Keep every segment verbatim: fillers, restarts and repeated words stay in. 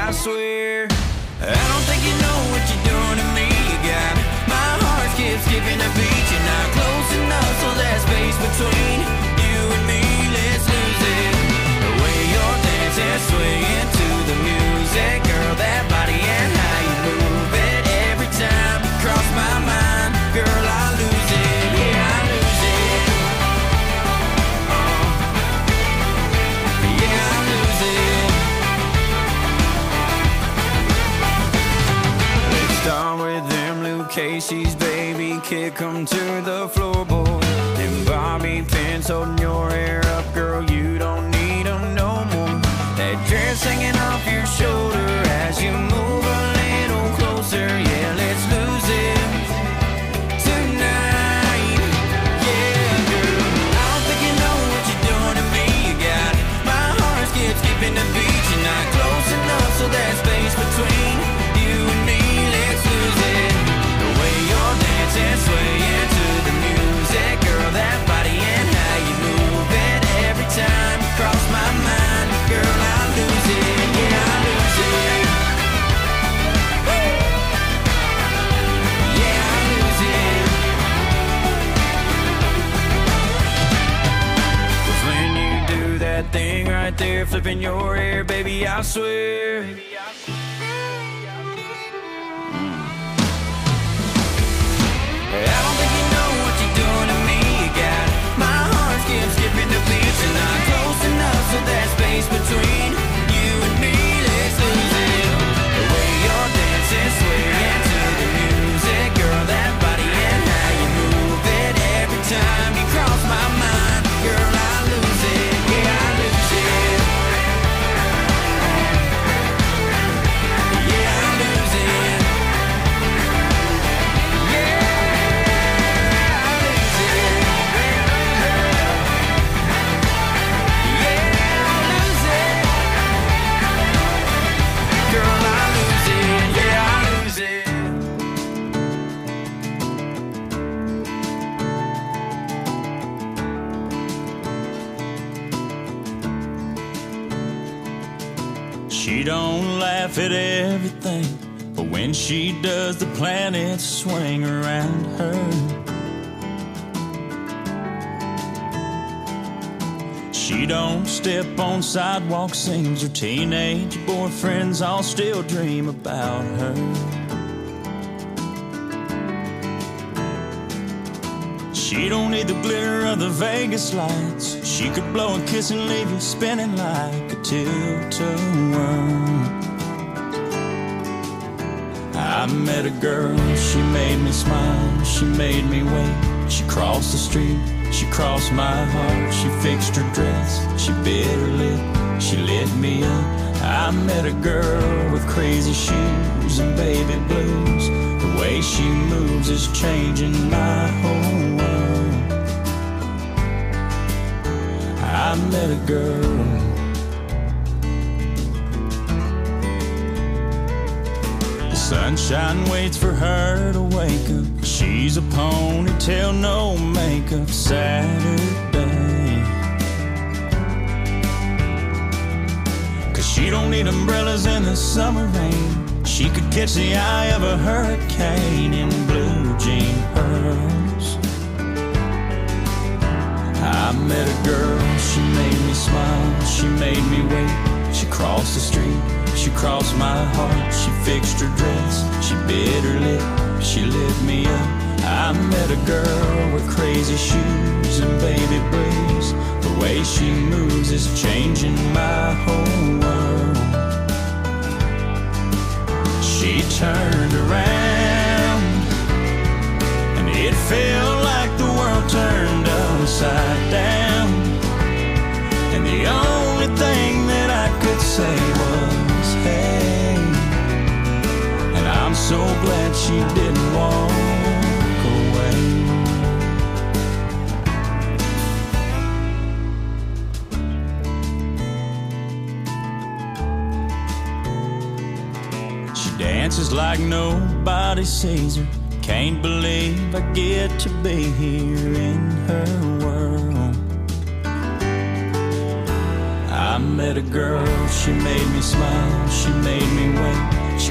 I swear. I don't think you know what you're doing to me. You got my heart skips skipping a beat. You're not close enough, so there's space between you and me. Let's lose it. The way you're dancing, swaying to the music, girl, that body and how you move it. Every time you cross my mind, girl, I lose it. Yeah, I lose it. Uh, yeah, I lose it. Let's start with them Luke Casey's, baby. Kick 'em to the floorboard. Them bobby pins holding your hair up, girl, you don't need 'em no more. That dress hanging off your shoulder as you move a little closer. Yeah, let's lose it tonight. Yeah, girl, I don't think you know what you're doing to me. You got my heart skip skipping the beat. You're not close enough, so there's space between you and me. Let's lose it. The way you're dancing, swaying to the music, girl, that body and how you move it. Every time you cross my mind, girl, I lose it. Yeah, I lose it. Woo! Yeah, I lose it. 'Cause when you do that thing right there, flipping your hair, baby, I swear. I don't think you know what you're doing to me. You got my heart skip skipping the beat. You're not close enough, so there's space between you and me. Let's lose it. The way you're dancing, swaying to the music, girl, that body and how you move it. Every time you cross my mind, girl, I lose it. Yeah, I lose it. Yeah, I lose it. She don't laugh at everything, but when she does, the planets swing around her. She don't step on sidewalk scenes. Her teenage boyfriends all still dream about her. She don't need the glitter of the Vegas lights. She could blow a kiss and leave you spinning like a tilt-a-whirl. I met a girl, she made me smile, she made me wait. She crossed the street, she crossed my heart. She fixed her dress, she bit her lip, she lit me up. I met a girl with crazy shoes and baby blues. The way she moves is changing my whole world. I met a girl. The sunshine waits for her to wake up. She's a ponytail, no makeup Saturday. 'Cause she don't need umbrellas in the summer rain. She could catch the eye of a hurricane in blue jean pearls. I met a girl, she made me smile, she made me wait. She crossed the street, she crossed my heart. She fixed her dress, she bit her lip, she lit me up. I met a girl with crazy shoes and baby blues. The way she moves is changing my whole world. She turned around and it felt like the world turned upside down. And the only thing that I could say was, hey. And I'm so glad she didn't walk away. She dances like nobody sees her. Can't believe I get to be here in her world. I met a girl, she made me smile, she made me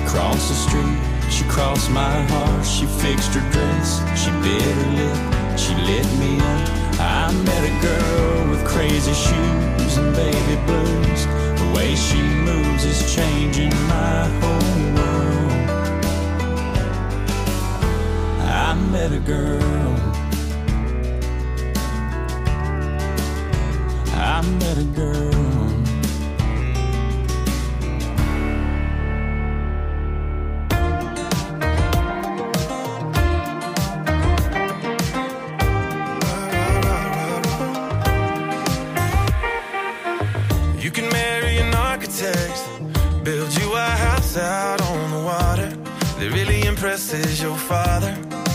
crossed the street, she crossed my heart. She fixed her dress, she bit her lip, she lit me up. I met a girl with crazy shoes and baby blues. The way she moves is changing my whole world. I met a girl, I met a girl. You can marry an architect, build you a house out on the water that really impresses your father.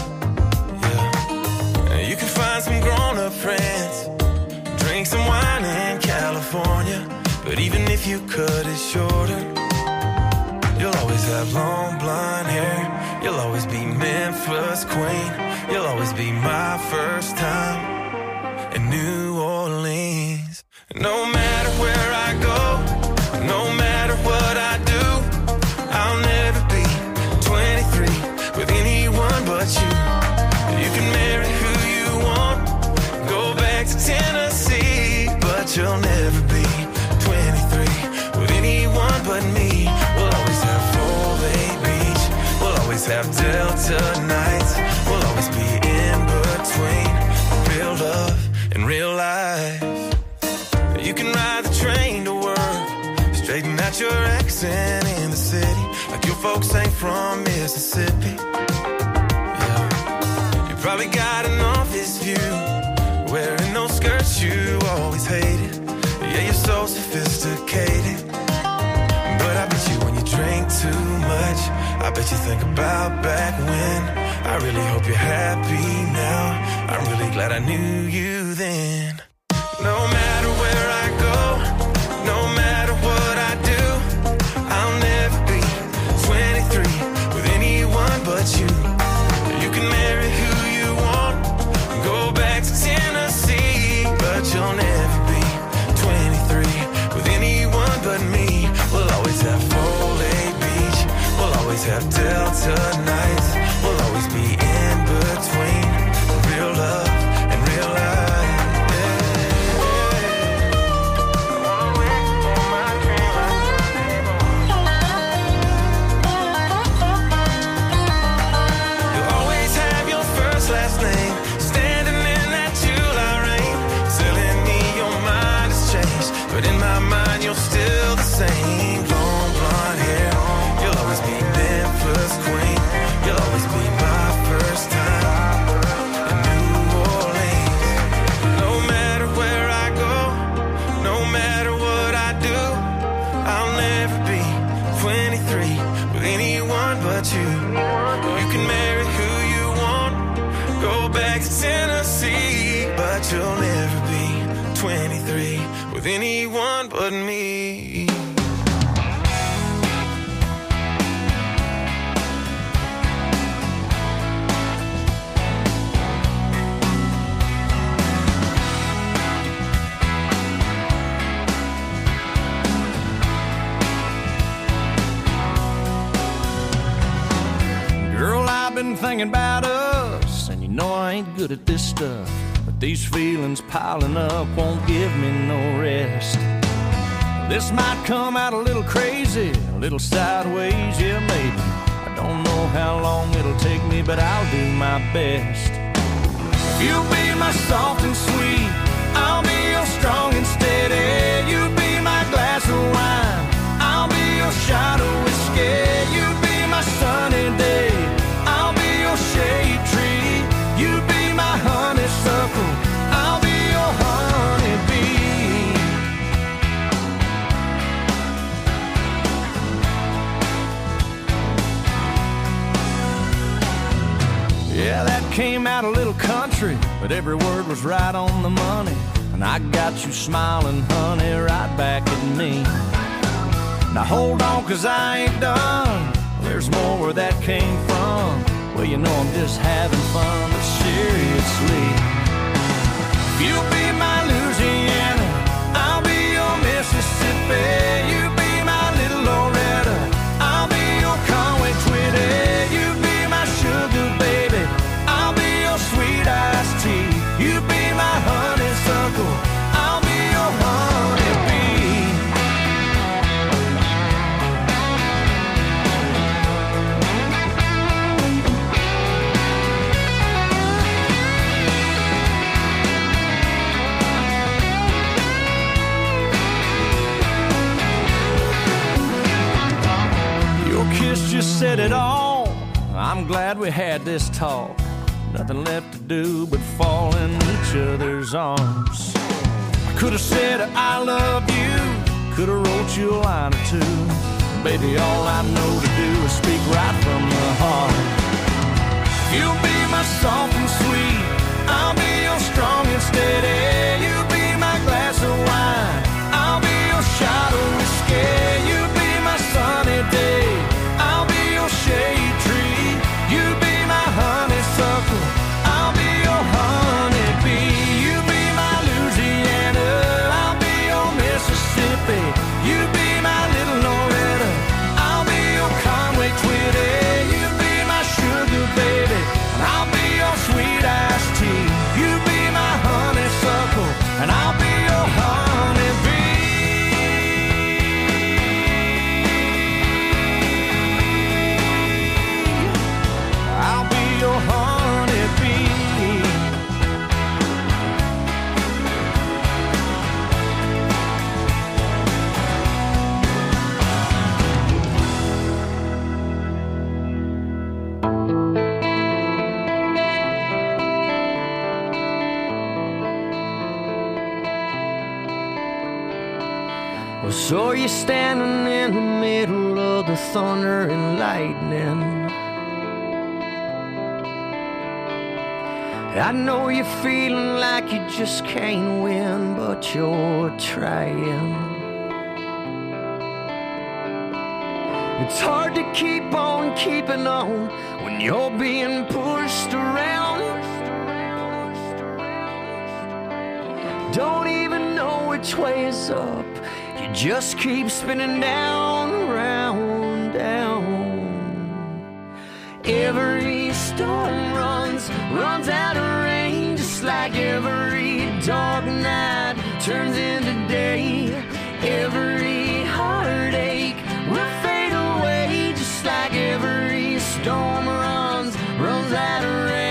Yeah. You can find some grown-up friends, drink some wine in California, but even if you cut it shorter, you'll always have long blonde hair. You'll always be Memphis queen. You'll always be my first time in New Orleans. No matter where I go, no matter what I do, I'll never be twenty-three with anyone but you. You can marry who you want, go back to Tennessee, but you'll never be twenty-three with anyone but me. We'll always have Full Bay Beach, we'll always have Delta nights, we'll always be in between real love and real life. You can ride the train to work, straighten out your accent in the city, like your folks ain't from Mississippi. Yeah. You probably got an office view, wearing those skirts you always hated. Yeah, you're so sophisticated, but I bet you when you drink too much, I bet you think about back when. I really hope you're happy now, I'm really glad I knew you then. No matter where I go, no matter what I do, I'll never be twenty-three with anyone but you. You can marry who you want, go back to Tennessee, but you'll never be twenty-three with anyone but me. We'll always have Full Bay Beach, we'll always have Delta nights, we'll always be in between real love and real life. Last name, standing in that July rain, telling me your mind has changed, but in my mind you're still the same. Long blonde hair, you'll always be Memphis queen, you'll always be my first time in New Orleans. No matter where I go, no matter what I do, I'll never be twenty-three with anyone but you. You can marry who you want, go back to Tennessee, but you'll never be twenty-three with anyone but me. Girl, I've been thinking about us, and you know I ain't good at this stuff, but these feelings piling up won't give me no rest. This might come out a little crazy, a little sideways, yeah maybe. I don't know how long it'll take me, but I'll do my best. If you'll be my soft and sweet, I'll be your strong and steady. You be my glass of wine, I'll be your shot of whiskey. You be my sunny day, I'll be your shade tree. You be my honeysuckle, I'll be your honeybee. Yeah, that came out a little country, but every word was right on the money. And I got you smiling, honey, right back at me. Now hold on, cause I ain't done, there's more where that came from. Well, you know I'm just having fun, but seriously, if you'll be my Louisiana, I'll be your Mississippi. You be my little Loretta, I'll be your Conway. this just said it all. I'm glad we had this talk. Nothing left to do but fall in each other's arms. I could have said I love you, could have wrote you a line or two. Baby, all I know to do is speak right from the heart. You'll be my soft and sweet, I'll be your strong and steady. You'll be my glass of wine, I'll be your shot of whiskey. You'll be my sunny day, I'll be your shade tree. You'll be my honeysuckle, I'll be your honeybee. You'll be my Louisiana, I'll be your Mississippi. You'll be my little Loretta, I'll be your Conway Twitty. You'll be my sugar baby, and I'll be your sweet iced tea. You'll be my honeysuckle, and I'll be your honeybee. I'll be your honeybee. Well, so you're standing in the middle of the thunder and lightning. I know you're feeling like you just can't win, but you're trying. It's hard to keep on keeping on when you're being pushed around. Don't even know which way is up, you just keep spinning down, round, down. Every storm runs, runs out of rain, just like every dark night turns into day. Every heartache will fade away, just like every storm runs, runs out of rain.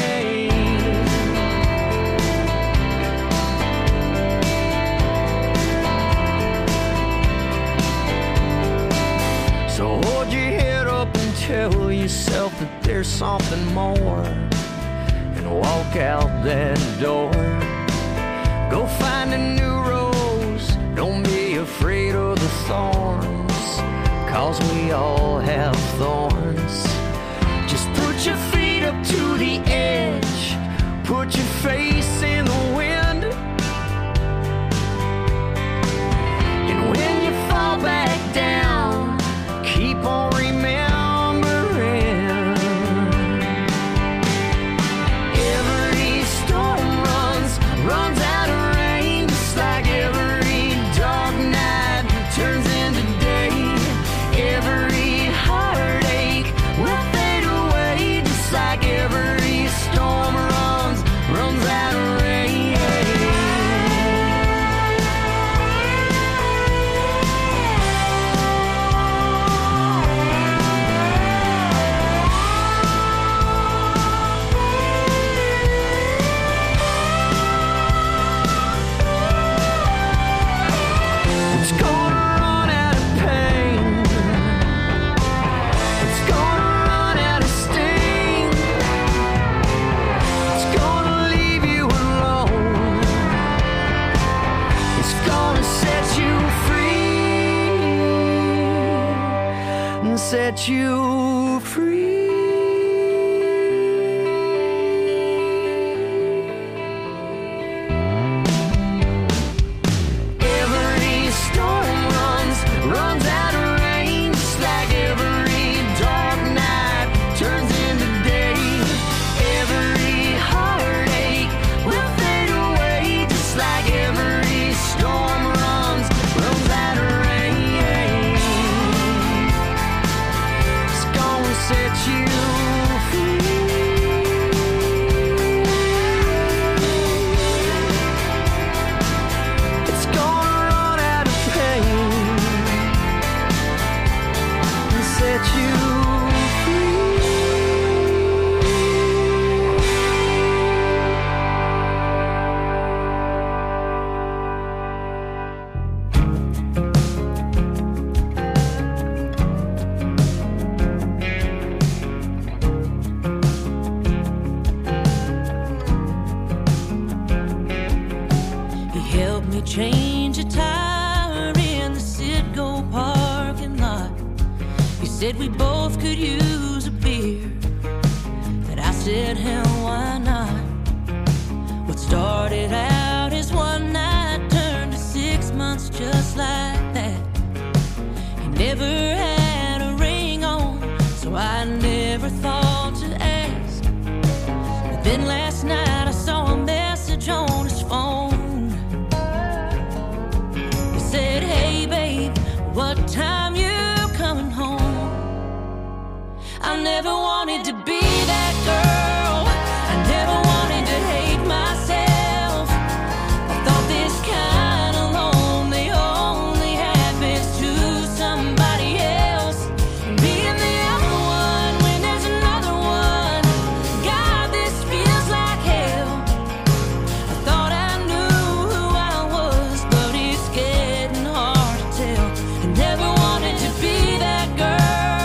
So hold your head up and tell yourself that there's something more, and walk out that door. Go find a new rose, don't be afraid of the thorns, cause we all have thorns. Just put your feet up to the edge, put your face in the wind, and when you fall back down, keep on remembering. Every storm runs, runs out of rain, just like every dark night turns into day. Every heartache will fade away, just like every storm runs, runs out of rain. It's gonna run out of pain, it's gonna run out of sting, it's gonna leave you alone, it's gonna set you free, and set you free. Every storm runs, runs out of rain, just like every dark night turns into day. Every heartache will fade away, just like every storm runs, runs out of rain. It's gonna set you free. It's gonna run out of pain and set you free. said we both could use a beer. And I said, hell, why not? What started out as one night turned to six months just like that. He never had a ring on, so I never thought to ask. But then last night I saw a message on his phone. He said, hey babe, what time you coming home? I never wanted to be that girl. I never wanted to hate myself. I thought this kind of lonely only happens to somebody else. And being the other one when there's another one, God, this feels like hell. I thought I knew who I was, but it's getting hard to tell. I never wanted to be that girl.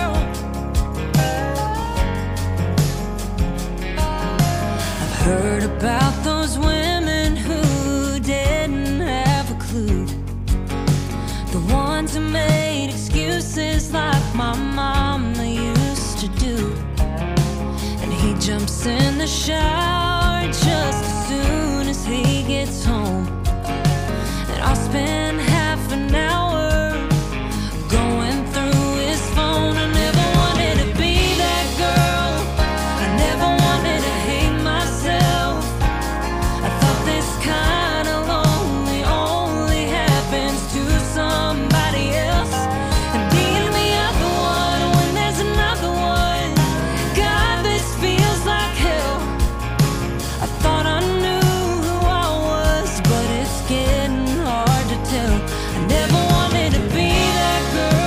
Heard about those women who didn't have a clue, the ones who made excuses like my mama used to do. And he jumps in the shower just as soon as he gets home, and I'll spend half an hour going through his phone. I never wanted to be that girl. I never wanted to hate myself. I thought this kind of lonely only happens to somebody else. And being the other one when there's another one, God, this feels like hell. I thought I knew who I was, but it's getting hard to tell. I never wanted to be that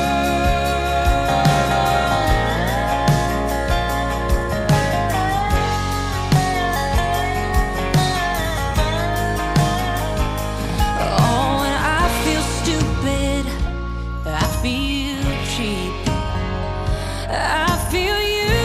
Oh, and I feel stupid, I feel cheap, I feel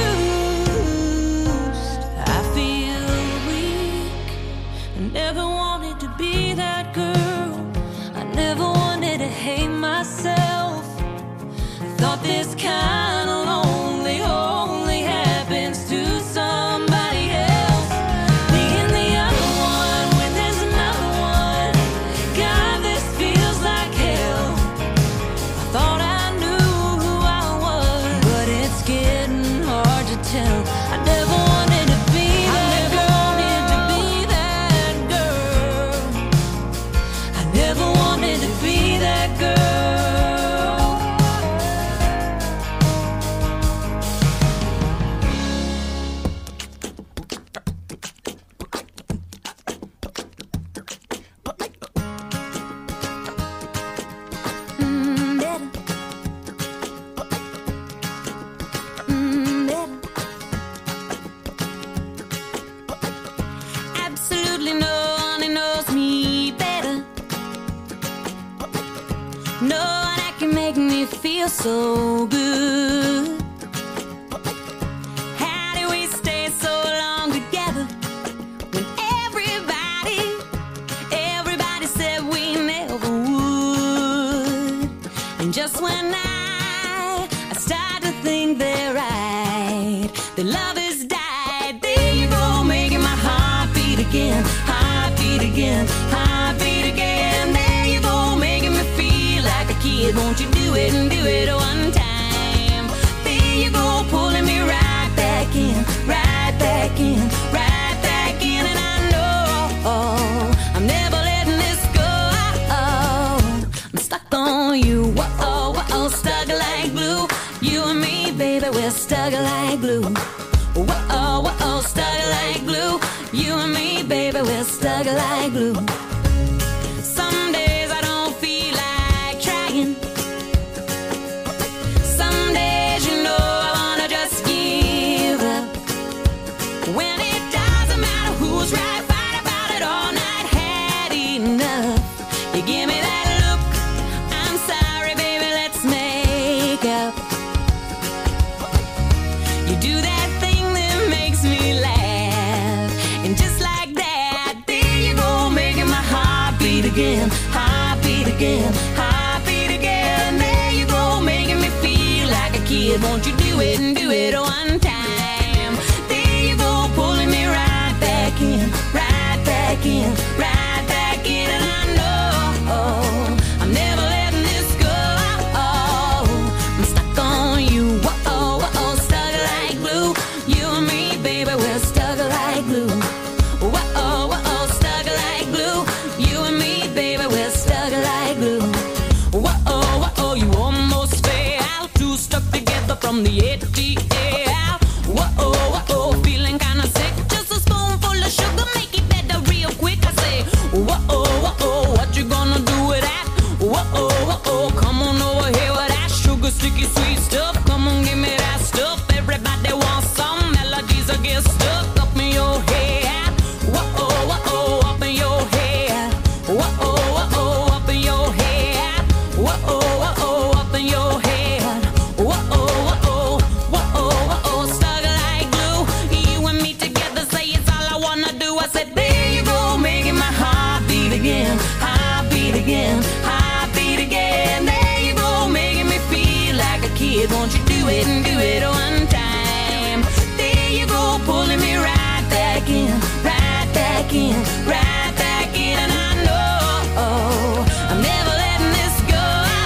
used, I feel weak. I never wanted to be that girl. I never wanted to hate myself. I thought this kind of lonely only happens to somebody else. Being the other one when there's another one, God, this feels like hell. I thought I knew who I was, but it's getting hard to tell. I never wanted to be that girl. To be that girl. I never wanted to be that girl. Mm, better. Mm, better. Absolutely no one who knows me better. No one that can make me feel so good. How do we stay so long together when everybody, everybody said we never would? And just when I, I start to think they're right, the love has died. There you go, making my heart beat again, heart beat again, heart beat again. There you go, making me feel like a kid. Won't you do it and do it one time? There you go, pulling me right back in, right back in, right back in. And I know I'm never letting this go. I'm stuck on you, whoa, whoa, stuck like glue. You and me, baby, we're stuck like glue. Whoa, whoa, stuck like glue. You and me, baby, we're stuck like glue. Some days I don't feel like trying. Some days, you know, I wanna just give up. When it doesn't matter who's right, fight about it all night. Had enough. You give me that look. I'm sorry, baby, let's make up. You do that thing that makes me laugh, and just like that, there you go, making my kid. Won't you do it and do it one time? There you go, pulling me right back in, right back in, right back in. And I know I'm never letting this go. I'm stuck on you, whoa, whoa, stuck like glue. You and me, baby, we're stuck like glue. Whoa, whoa, stuck like glue. You and me, baby, we're stuck like glue. Whoa, whoa, you almost fell. Two stuck together from the A to the A. Whoa, whoa, feeling kinda sick. Just a spoonful of sugar, make it better real quick. I say, whoa, whoa, what you gonna do with that? Whoa, whoa, come on over here with that sugar, sticky, sweet stuff. Come on, give me that stuff. Everybody wants some melodies, I get stuck up in your head. Whoa, whoa, up in your head. Whoa, whoa, up in your head. Whoa, whoa, up in your head. Whoa, whoa, whoa, whoa, stuck like glue. You and me together, say it's all I wanna do. I said, there you go, making my heart beat again, heart beat again, heart beat again. There you go, making me feel like a kid. Won't you do it and do it one time? There you go, pulling me right back in, right back in, right back in. And I know I'm never letting this go.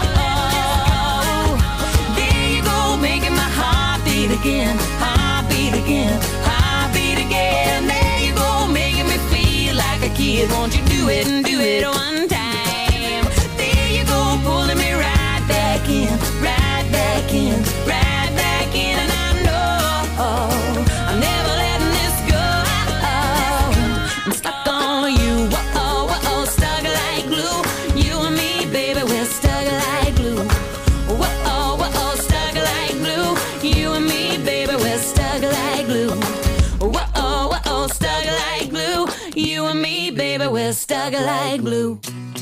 There you go, making my heart beat again, heart beat again, heart beat again. There you go, making me feel like a kid. Won't you do it and do it one time? There you go, pulling me right back in, right back in, right back in. And I know I'm never letting this go. I'm stuck on you, whoa, whoa, stuck like glue. You and me, baby, we're stuck like glue. Whoa, whoa, stuck like glue. You and me, baby, we're stuck like glue. Whoa, whoa, stuck like glue. You and me, baby, we're stuck like glue.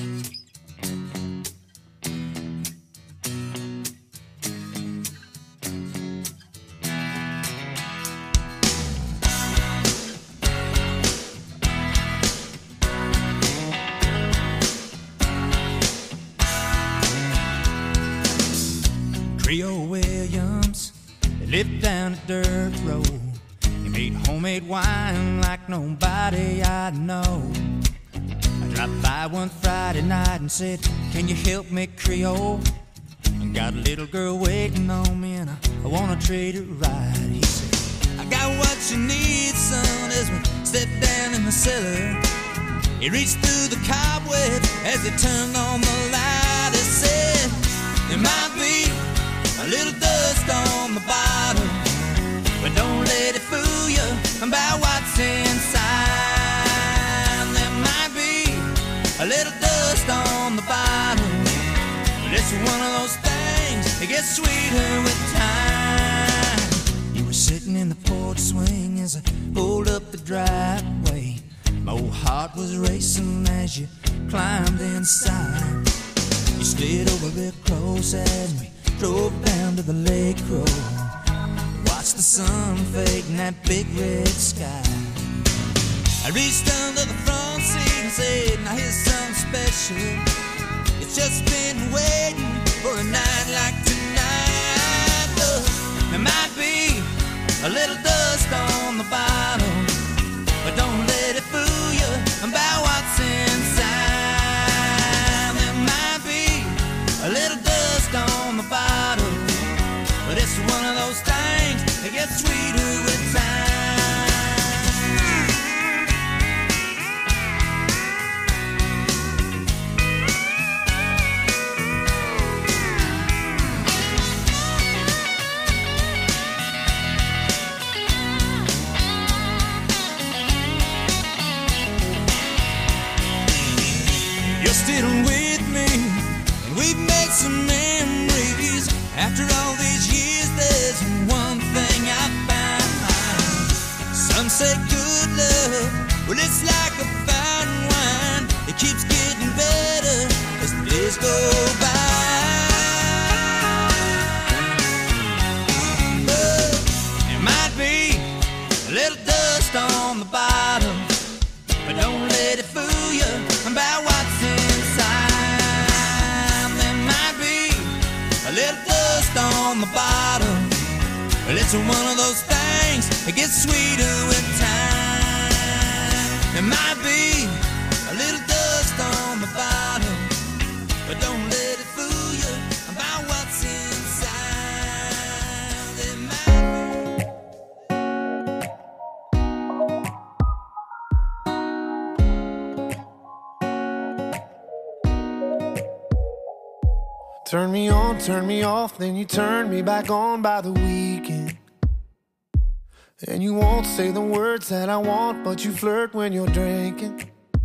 Creole Williams, they lived down a dirt road. He made homemade wine like nobody I know. I dropped by one Friday night and said, can you help me, Creole? I got a little girl waiting on me and I, I wanna treat her right. He said, I got what you need, son, as we stepped down in the cellar. He reached through the cobwebs as he turned on the light. He said, there might be a little dust on the bottom, but don't let it fool you about what's inside. There might be a little dust on the bottom, but it's one of those things that gets sweeter with time. You were sitting in the porch swing as I pulled up the driveway. My old heart was racing as you climbed inside. You slid over real close and we drove down to the lake road. Watched the sun fade in that big red sky. I reached under the front seat and said, now here's something special. It's just been waiting for a night like tonight. Look, there might be a little dust on the bottom, but don't let it fool you about what's inside. There might be a little dust on the bottom, but it's one of those things that gets sweeter with time. You're still with me, and we've made some memories. After all these years, there's one thing I found. Some say good love, well, it's like a fine wine. It keeps getting better as the days go by. But there might be a little dust on the bottom, but don't let it fool you about what's inside. There might be a little dust on the bottom, But it's one of those things that gets sweeter with time. It might be a little dust on the bottom, but don't let it fool you about what's inside. It might Turn me on, turn me off, then you turn me back on by the weekend. And you won't say the words that I want, but you flirt when you're drinking.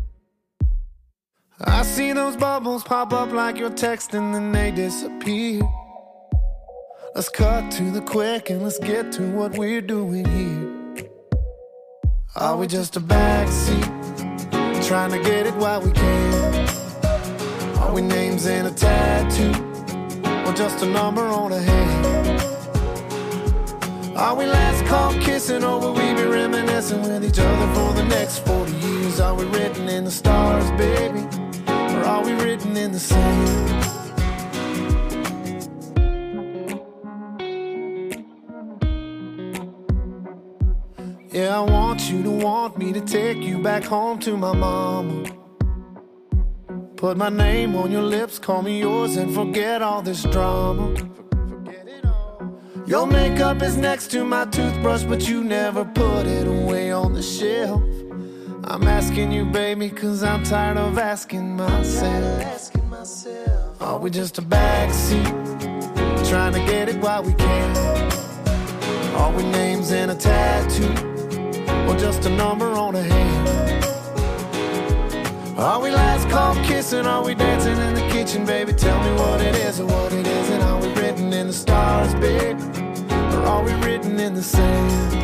I see those bubbles pop up like you're texting, then they disappear. Let's cut to the quick and let's get to what we're doing here. Are we just a backseat, trying to get it while we can? Are we names in a tattoo, or just a number on a hand? Are we last call kissing, or will we be reminiscing with each other for the next forty years? Are we written in the stars, baby, or are we written in the sand? Yeah, I want you to want me to take you back home to my mama. Put my name on your lips, call me yours, and forget all this drama. Your makeup is next to my toothbrush, but you never put it away on the shelf. I'm asking you, baby, cause I'm tired of asking myself. Are we just a backseat, trying to get it while we can? Are we names in a tattoo, or just a number on a hand? Are we last call kissing? Are we dancing in the kitchen, baby? Tell me what it is or what it isn't. Are we written in the stars, baby, or are we written in the sand?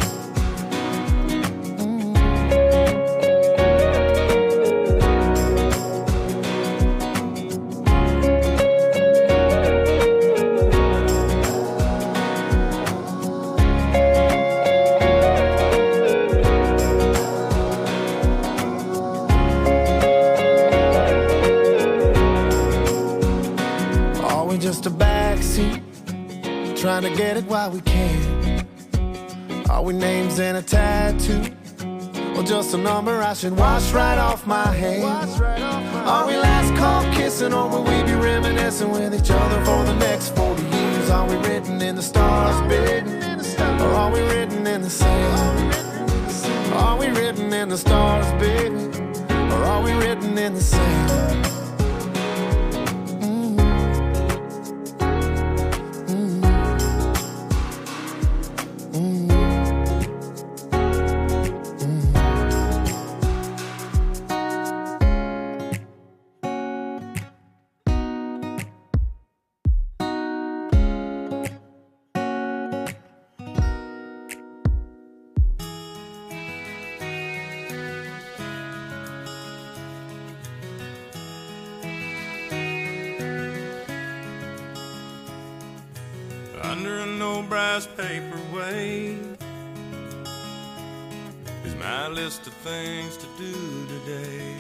Just a backseat, trying to get it while we can. Are we names in a tattoo, or just a number I should wash right off my hands? Are we last call kissing, or will we be reminiscing with each other for the next forty years? Are we written in the stars, baby, or are we written in the sand? Are we written in the stars, baby, or are we written in the sand? Under an old brass paperweight is my list of things to do today.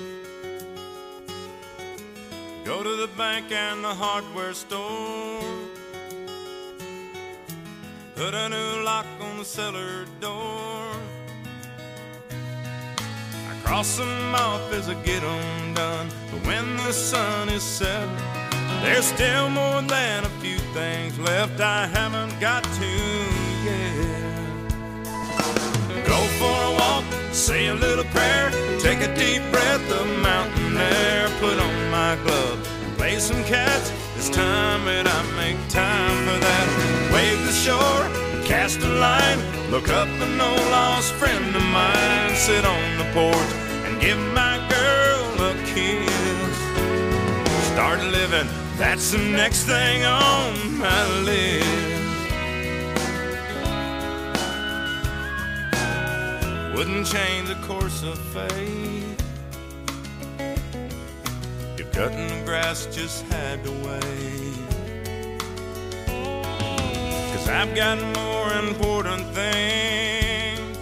Go to the bank and the hardware store, put a new lock on the cellar door. I cross them off as I get them done, but when the sun is set, there's still more than a few things left I haven't got to yet. Go for a walk, say a little prayer, take a deep breath of mountain air, put on my glove, play some catch. It's time that I make time for that. Wave the shore, cast a line, look up an old lost friend of mine, sit on the porch and give my girl a kiss. Start living, that's the next thing on my list. Wouldn't change the course of fate if cutting the grass just had to wait. 'Cause I've got more important things,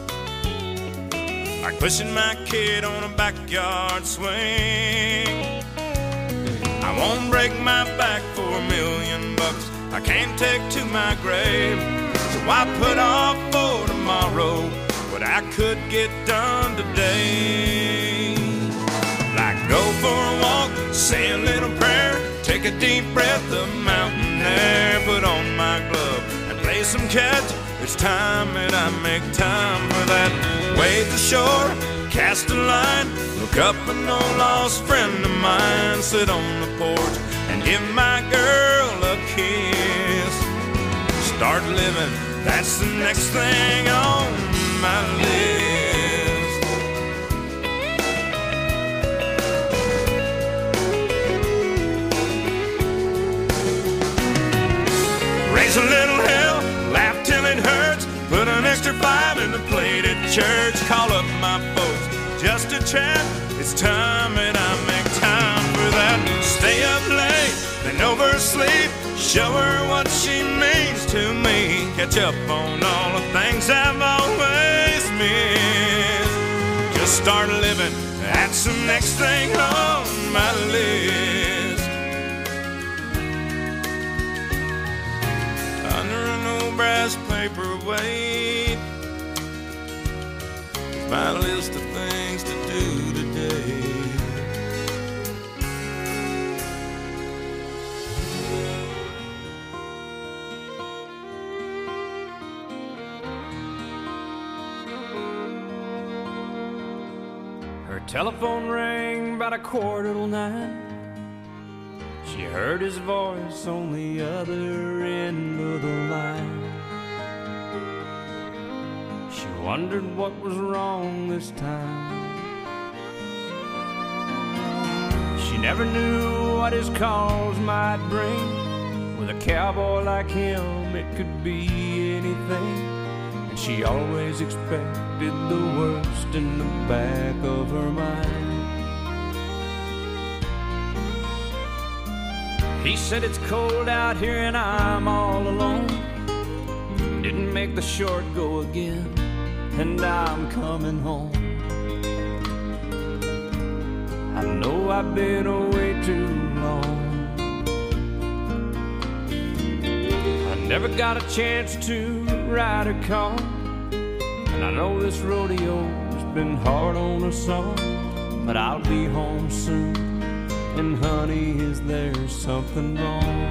like pushing my kid on a backyard swing. I won't break my back for a million bucks, I can't take to my grave. So Why put off for tomorrow what I could get done today? Like go for a walk, say a little prayer, take a deep breath of mountain air, put on my glove and play some catch. It's time that I make time for that. Wade the shore, cast a line, look up an old lost friend of mine, sit on the porch and give my girl a kiss. Start living, that's the next thing on my list. Raise a little hell, laugh till it hurts, put an extra five in the plate at church, call up my folks just to chat. It's time that I make time for that. Stay up late, then oversleep, show her what she means to me, catch up on all the things I've always missed. Just start living, that's the next thing on my list. Under an old brass paperweight, my list of things to do today. Her telephone rang about a quarter till nine. She heard his voice on the other end of the line. She wondered what was wrong this time. She never knew what his calls might bring. With a cowboy like him, it could be anything. And she always expected the worst in the back of her mind. He said it's cold out here and I'm all alone. Didn't make the short go again, and I'm coming home. I know I've been away too long. I never got a chance to ride or call, and I know this rodeo's been hard on us all. But I'll be home soon, and honey, is there something wrong?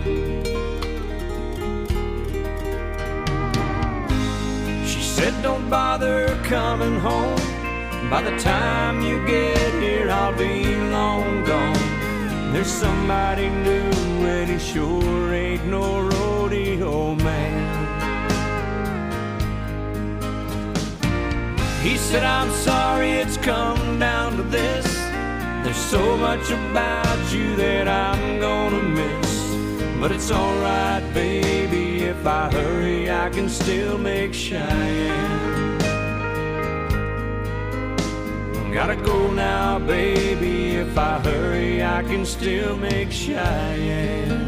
She said don't bother coming home. By the time you get here, I'll be long gone. There's somebody new, and he sure ain't no rodeo man. He said, I'm sorry it's come down to this. There's so much about you that I'm gonna miss. But it's alright, baby, if I hurry, I can still make Cheyenne. Gotta go now, baby, if I hurry, I can still make Cheyenne.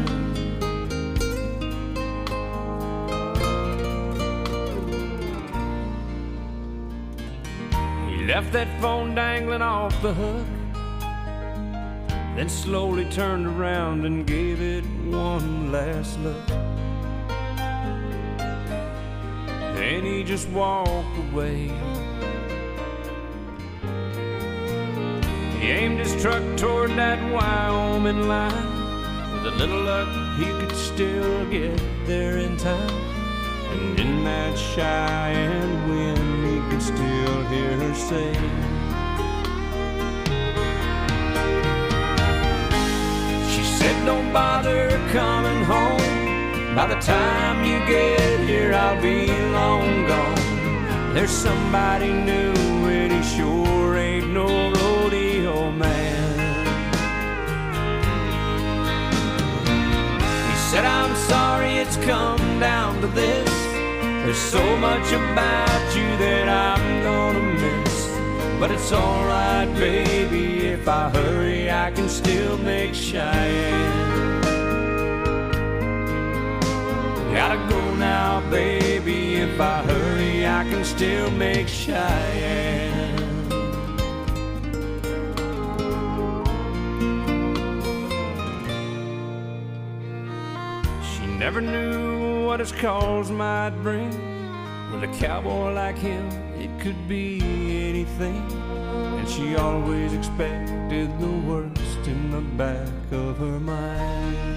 He left that phone dangling off the hook, then slowly turned around and gave it one last look. Then he just walked away. He aimed his truck toward that Wyoming line. With a little luck, he could still get there in time. And in that Cheyenne wind, he could still hear her say, she said, don't bother coming home. By the time you get here, I'll be long gone. There's somebody new, and he sure ain't no rodeo man. He said, I'm sorry it's come down to this. There's so much about you that I'm gonna miss. But it's alright, baby, if I hurry, I can still make Cheyenne. Gotta go now, baby, if I hurry, I can still make Cheyenne. She never knew what what his cause might bring. With a cowboy like him, it could be anything. And she always expected the worst in the back of her mind.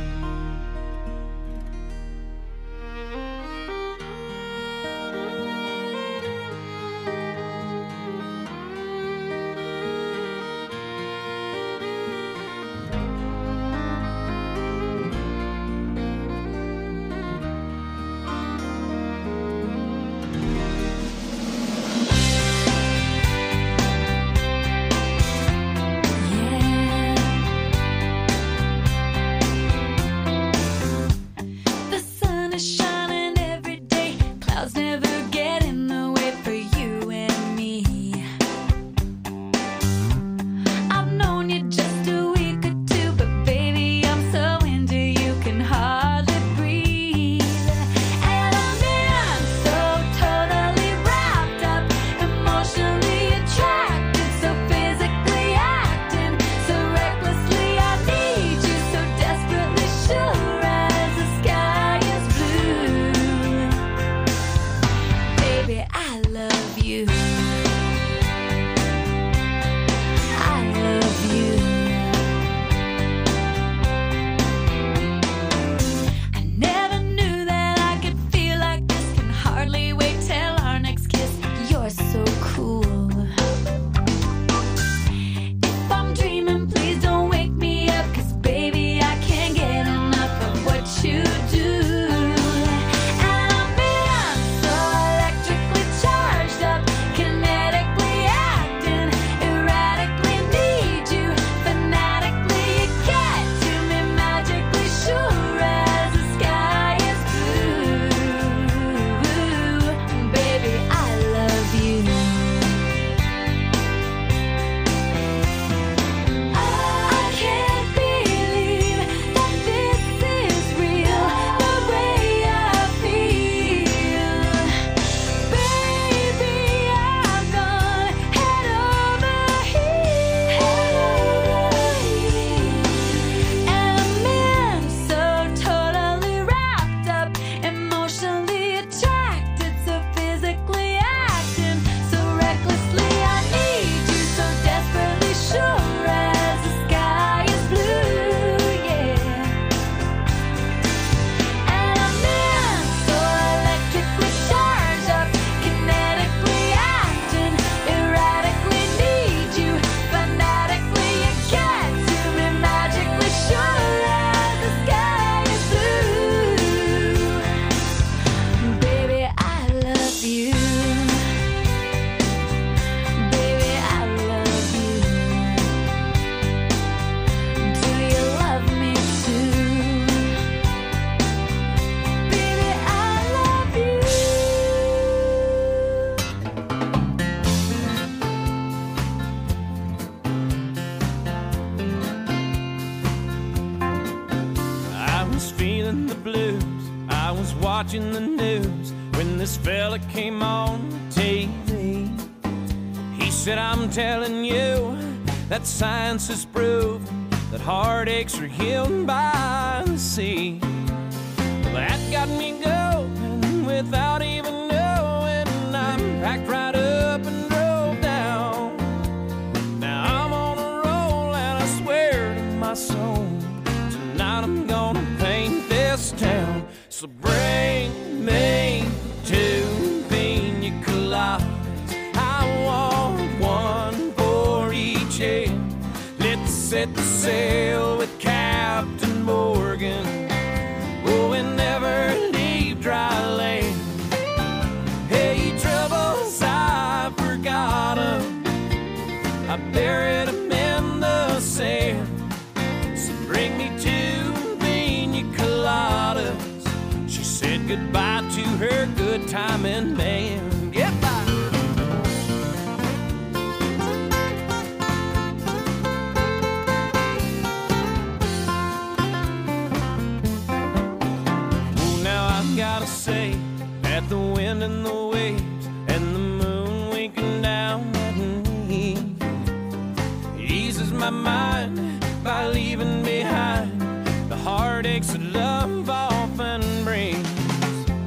Watching the news when this fella came on T V. He said, I'm telling you that science has proved that heartaches are healed by the sea. Well, that got me going without even knowing. I'm packed right up and drove down. Now I'm on a roll and I swear to my soul, tonight I'm gonna paint this town. So bring me two pina coladas. I want one for each head. Let's set the sail with Captain Morgan. Oh, and never leave dry land. Hey, troubles, I forgot 'em. I buried 'em in the sand. So bring me two pina coladas. She said goodbye to her good timing man. Goodbye. Oh, now I've gotta say that the wind and the waves and the moon winking down at me eases my mind by leaving behind the heartaches that love often brings.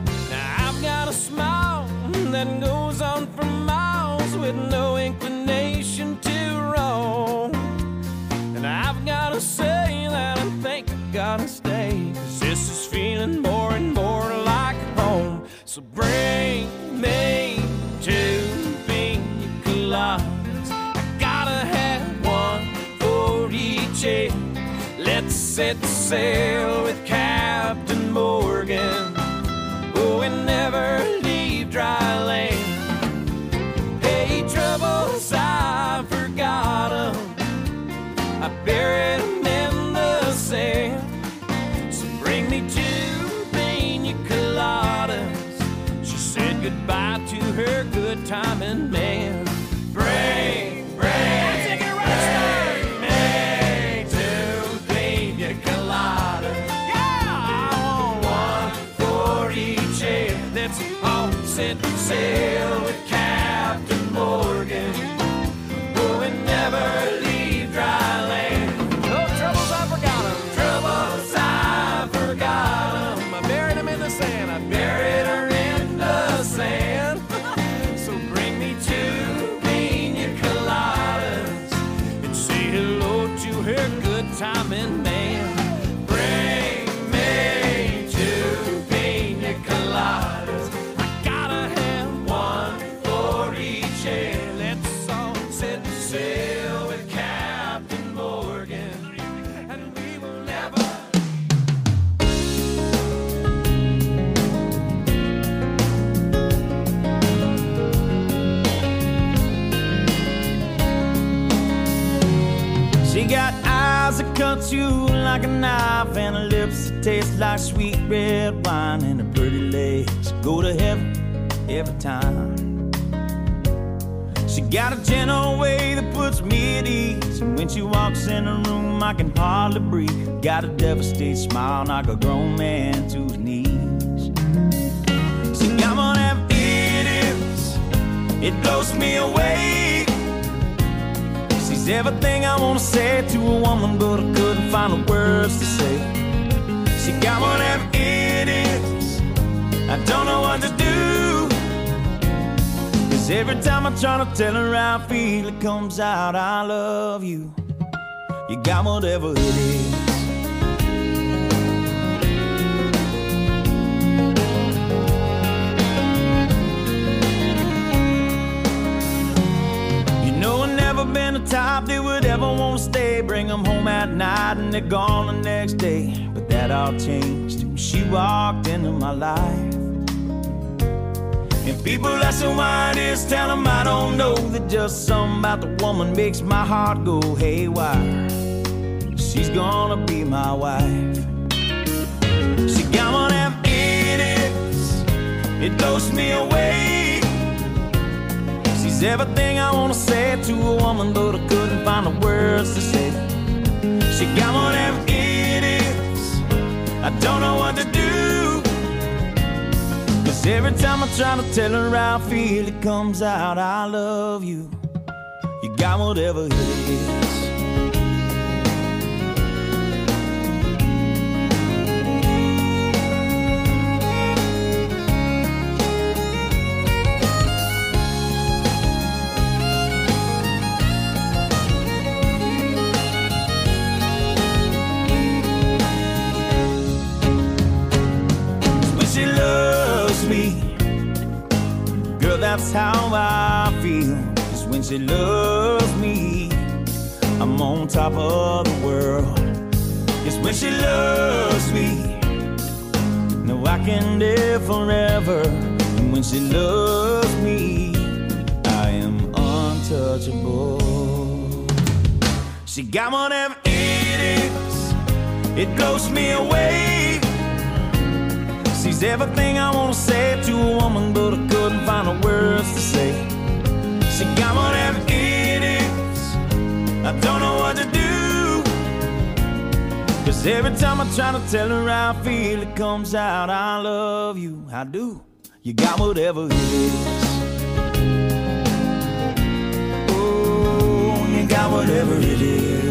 Bring me two pina coladas. I gotta have one for each head. Let's set sail with Captain Morgan. Oh, and never leave dry land. Hey, troubles, I forgot 'em. I buried 'em in the sand. So bring me two pina coladas. She said goodbye to her good timing man. Bring, bring, take it right, bring me two pina coladas. Yeah, I want one for each head. Let's all set sail with Captain Morgan. Oh, and never leave dry land. No troubles, I forgot 'em. Troubles, I forgot 'em. I buried 'em in the sand. I buried her in the sand. So bring me two pina coladas and say hello to her good timing man. Bring me two pina coladas. I gotta have one for each head. Let's all set sail with Captain Morgan, and we will never. She got eyes that cut you like a knife, and her lips that taste like sweet red wine, and her pretty legs go to heaven every time. She got a gentle way that puts me at ease, and when she walks in the room I can hardly breathe. Got a devastated smile, knock a grown man to his knees. She got one of them idiots, it blows me away. She's everything I wanna say to a woman, but I couldn't find the words to say. She got one of them idiots, I don't know what to do. Cause every time I try to tell her how I feel, it comes out, I love you. You got whatever it is. You know I've never been the type that would ever want to stay. Bring them home at night and they're gone the next day. But that all changed when she walked into my life. And people asking why it is, tell them I don't know. That just something about the woman makes my heart go haywire. She's gonna be my wife. She got one of them idiots, it blows me away. She's everything I wanna say to a woman, but I couldn't find the words to say. She got one of them idiots, I don't know what to do. Cause every time I try to tell her how I feel, it comes out, I love you. You got whatever it is. That's how I feel. Cause when she loves me, I'm on top of the world. Cause when she loves me, no, I can live forever. And when she loves me, I am untouchable. She got one of them idiots, it blows me away. She's everything I wanna say to a woman, but I couldn't find the words to say. She got one of them idiots, I don't know what to do. Cause every time I try to tell her how I feel, it comes out, I love you. I do. You got whatever it is. Oh, you got whatever it is.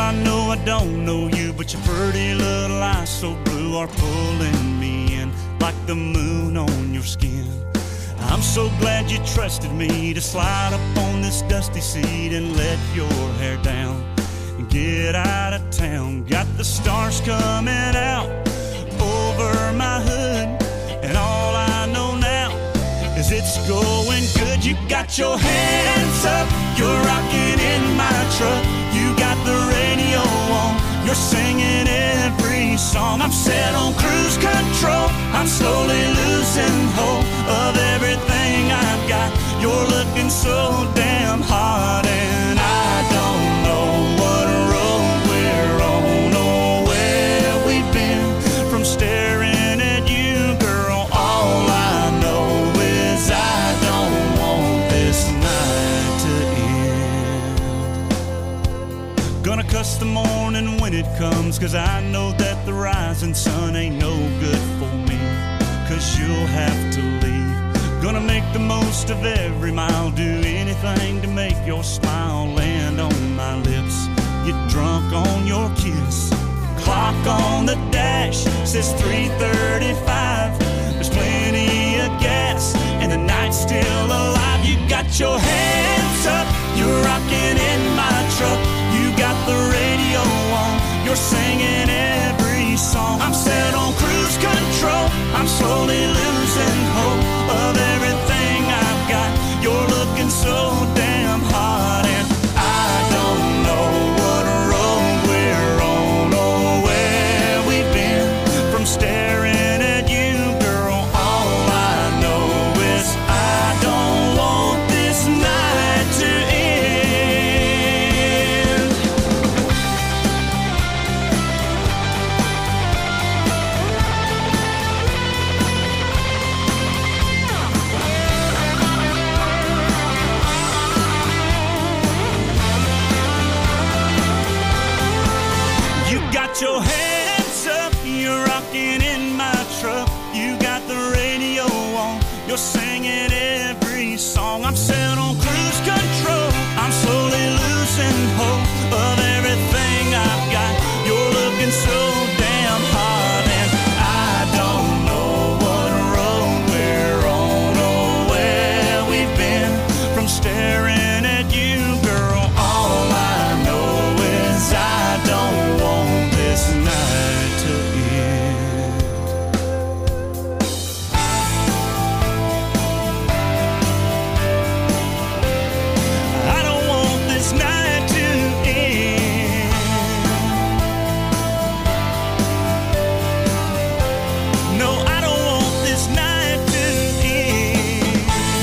I know I don't know you, but your pretty little eyes so blue are pulling me in like the moon on your skin. I'm so glad you trusted me to slide up on this dusty seat and let your hair down and get out of town. Got the stars coming out over my hood, and all I know now is it's going good. You got your hands up, you're rocking in my truck. You got the radio on, you're singing every song. I'm set on cruise control, I'm slowly losing hope of everything I've got. You're looking so damn hot, and I don't know what road we're on or where we've been from staring at you, girl. All I know is I don't want this night to end. Gonna cuss the morning when it comes, 'cause I know that the rising sun ain't no good for me, 'cause you'll have to leave. Gonna make the most of every mile, do anything to make your smile land on my lips. Get drunk on your kiss. Clock on the dash says three thirty-five. There's plenty of gas and the night's still alive. You got your hands up, you're rocking in my truck. You got the radio on, you're singing every song. I'm set on cruise control, I'm slowly losing hope of everything I've got. You're looking so damn hot, and I don't know what road we're on or where we've been from staring at you, girl. All I know is I don't want this night to end. Your hands up, you're rocking in my truck. You got the radio on, you're singing every song. I'm set on cruise control, I'm slowly losing hope of everything I've got. You're looking so damn hot, and I don't know what road we're on or where we've been from staring at you, girl. All I know is I don't want this night to end. I don't want this night to end. No, I don't want this night to end.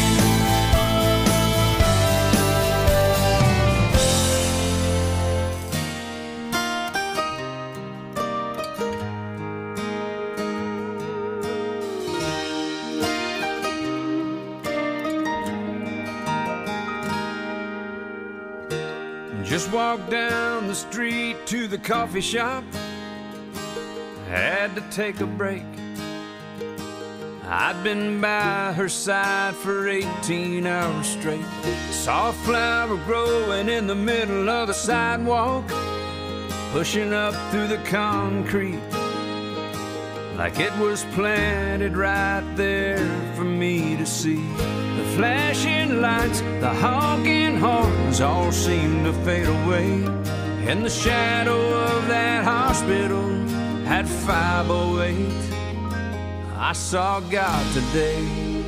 Just walked down the street to the coffee shop. Had to take a break. I'd been by her side for eighteen hours straight. Saw a flower growing in the middle of the sidewalk, pushing up through the concrete like it was planted right there for me to see. The flashing lights, the honking horns all seemed to fade away. In the shadow of that hospital at five oh eight, I saw God today.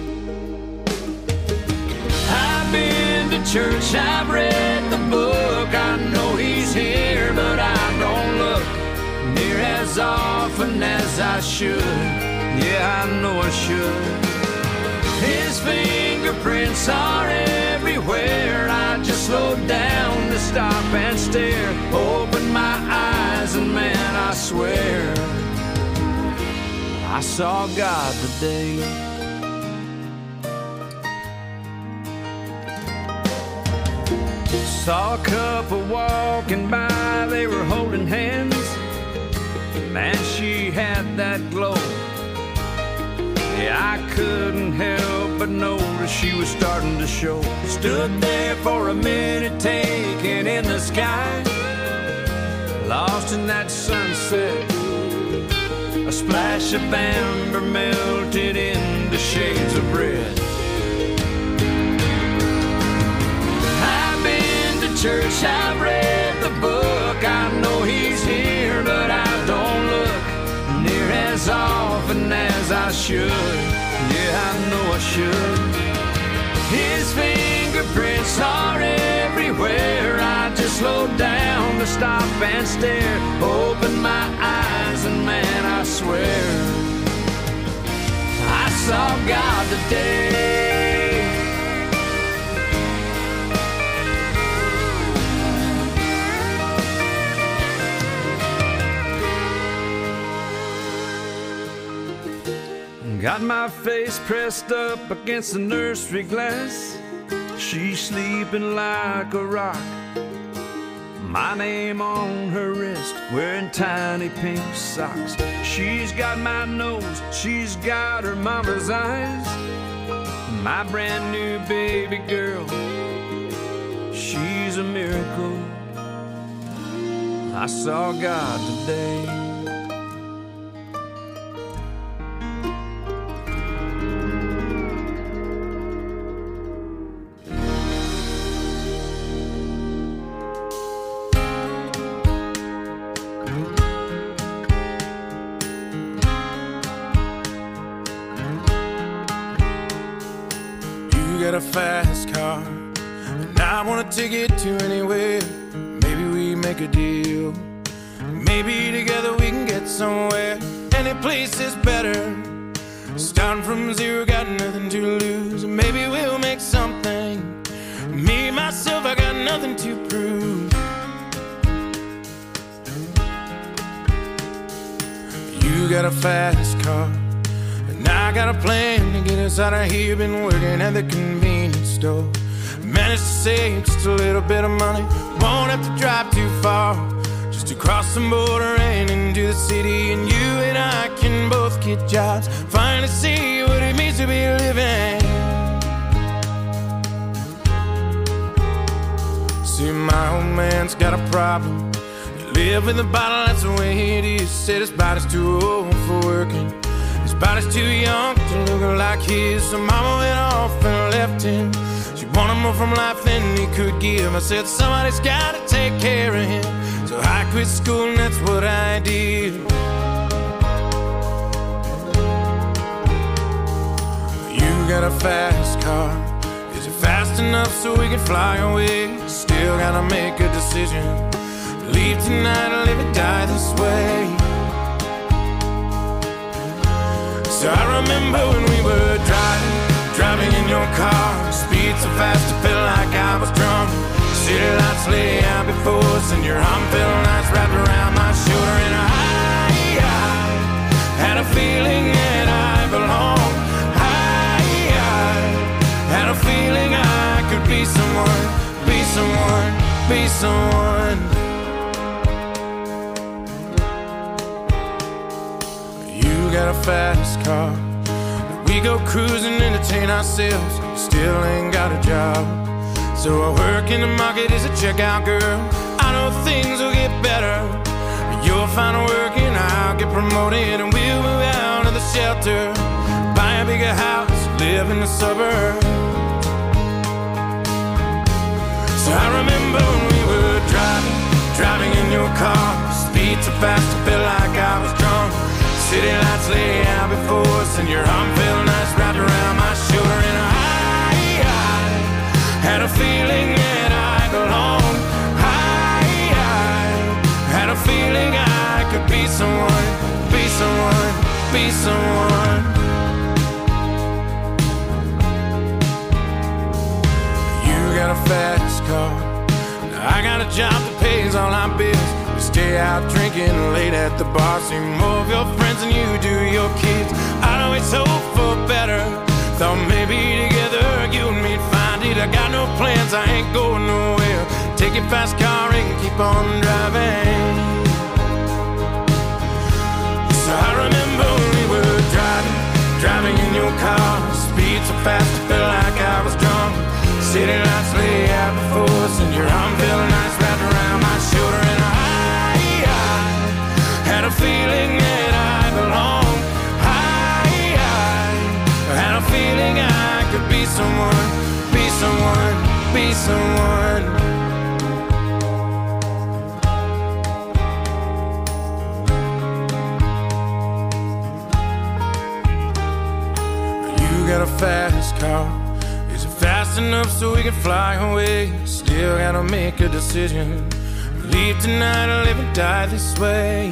I've been to church, I've read the book, I know He's here, but I don't look near as often as I should. Yeah, I know I should. His fingerprints are everywhere. I just slowed down to stop and stare. Opened my eyes and man, I swear I saw God today. Saw a couple walking by, they were holding hands. Man, she had that glow. Yeah, I couldn't help but notice she was starting to show. Stood there for a minute taking in the sky. lost in that sunset. A splash of amber melted into shades of red. I've been to church, I've read the book. I know he's here, but I don't look near as often as I should. Yeah, I know I should. His fingerprints are everywhere. I just slowed down to stop and stare. Open my eyes and man, I swear I saw God today. Got my face pressed up against the nursery glass. She's sleeping like a rock. My name on her wrist, wearing tiny pink socks. She's got my nose, she's got her mama's eyes. My brand new baby girl, she's a miracle. I saw God today. A fast car, and I wanna take it to anywhere. Maybe we make a deal. Maybe together we can get somewhere. Any place is better. Starting from zero, got nothing to lose. Maybe we'll make something. Me, myself, I got nothing to prove. You got a fast car, I got a plan to get us out of here. Been working at the convenience store. Managed to save just a little bit of money. Won't have to drive too far, just to cross the border and into the city. And you and I can both get jobs, finally see what it means to be living. See, my old man's got a problem. Live with a bottle, that's the way it is. Said his body's too old for working. His body's too young to look like his. So mama went off and left him. She wanted more from life than he could give. I said somebody's gotta take care of him. So I quit school and that's what I did. You got a fast car. Is it fast enough so we can fly away? Still gotta make a decision. Leave tonight or live or die this way. So I remember when we were driving, driving in your car. Speed so fast it felt like I was drunk. City lights lay out before us, and your arm felt nice wrapped around my shoulder. And I, I had a feeling that I belonged. I, I had a feeling I could be someone, be someone, be someone. Got a fast car. We go cruising, entertain ourselves. Still ain't got a job. So I work in the market as a checkout girl. I know things will get better. You'll find work and I'll get promoted, and we'll move out of the shelter, buy a bigger house, live in the suburbs. So I remember when we were driving, driving in your car. Speed so fast it felt like I was drunk. City lights lay out before us, and your arm felt nice wrapped around my shoulder. And I, I had a feeling that I belonged. I, I had a feeling I could be someone, be someone, be someone. You got a fast car, I got a job that pays all our bills. We stay out drinking late at the bar, see more of your friends than you do your kids. I'd always hope for better. Thought maybe together you and me'd find it. I got no plans, I ain't going nowhere. Take your fast car and keep on driving. So I remember when we were driving, driving in your car. Speed so fast it felt like I was drunk. City lights lay out before us, and your arm felt nice wrapped around my shoulder. And I, someone. You got a fast car. Is it fast enough so we can fly away? Still gotta make a decision. Leave tonight or live and die this way.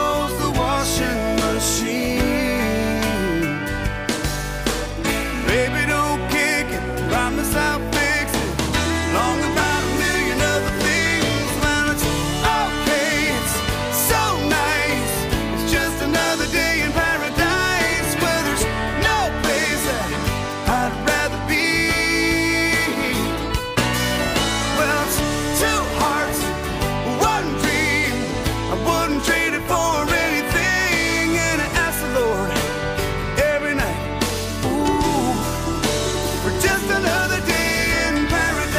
Baby,